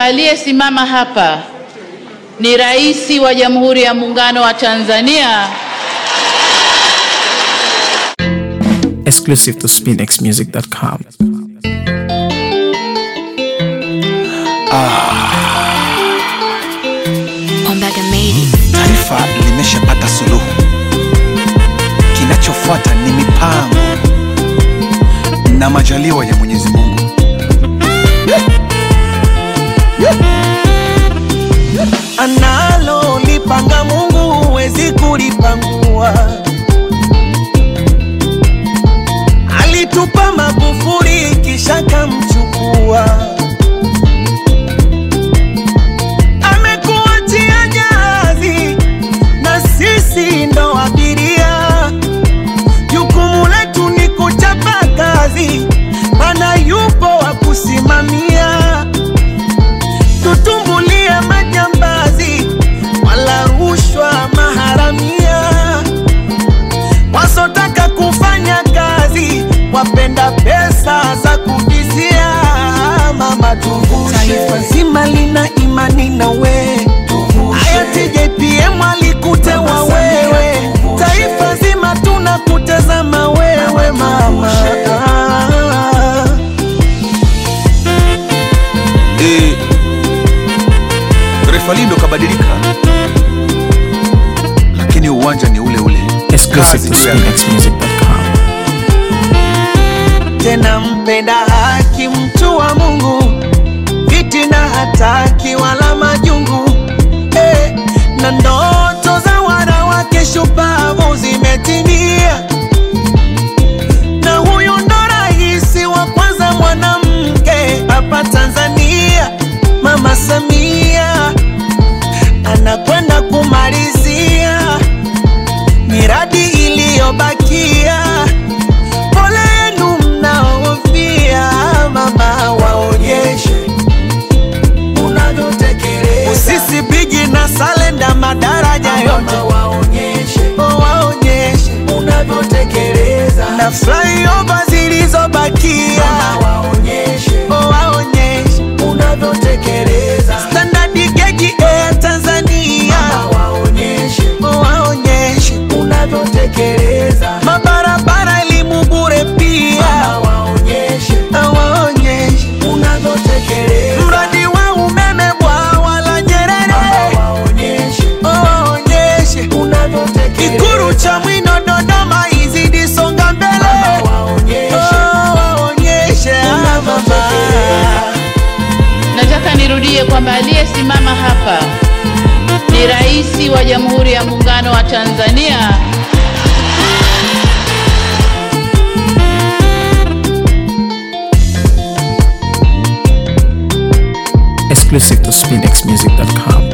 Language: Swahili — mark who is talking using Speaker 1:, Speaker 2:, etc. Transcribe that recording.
Speaker 1: aliyesimama hapa ni Rais wa Jamhuri ya Muungano wa Tanzania.
Speaker 2: Exclusive to SpinXmusic.com.
Speaker 3: Ombaga made it.
Speaker 4: Taifa limeshapata suluhu, kinachofuata ni mipango na majaliwa ya Mwenyezi Mungu.
Speaker 5: Analo lipanga Mungu huwezi kulipangua. Alitupa Magufuli kisha kamchukua. Amekuachia jahazi na sisi ndo abiria. Jukumu letu ni kuchapa kazi, maana yupo wa kusimamia. Tutumbulie majambazi wala rushwa maharamia. Wasotaka kufanya kazi wapenda pesa za kuvizia. Mama tuvushe, taifa zima lina imani na we. Hayati JPM alikutewa wewe, taifa zima tunakutazama wewe mama.
Speaker 4: Refalindo kabadilika, lakini uwanja ni ule ule.
Speaker 2: Exclusive to SpinXmusic.com.
Speaker 5: Tena mpenda haki, mtu wa Mungu, fitina hataki wala majungu. Na ndoto za wanawake shupavu zimetimia. Na huyu ndo rais wa kwanza mwanamke hapa Tanzania, Mama Samia. Anakwenda kumalizia miradi iliyobakia. Pole yenu mnaofia, mama waonyeshe unavyotekeleza. Usisi bigi na Salenda madaraja yote waonyeshe, waonyeshe unavyotekeleza. Na flyover zilizobakia waonyeshe, waonyeshe unavyotekeleza. Standard gauge Air Tanzania waonyeshe, waonyeshe unavyotekeleza. Mabarabara elimu bure pia waonyeshe, waonyeshe unavyotekeleza. Mradi wa umeme bwawa la Nyerere waonyeshe, waonyeshe unavyotekeleza. Ikulu Chamwino Dodoma izidi songa mbele waonyeshe, waonyeshe unavyotekeleza.
Speaker 1: Nataka nirudie kwamba aliyesimama hapa ni Rais wa Jamhuri ya Muungano wa Tanzania.
Speaker 2: Exclusive to SpinXmusic.com.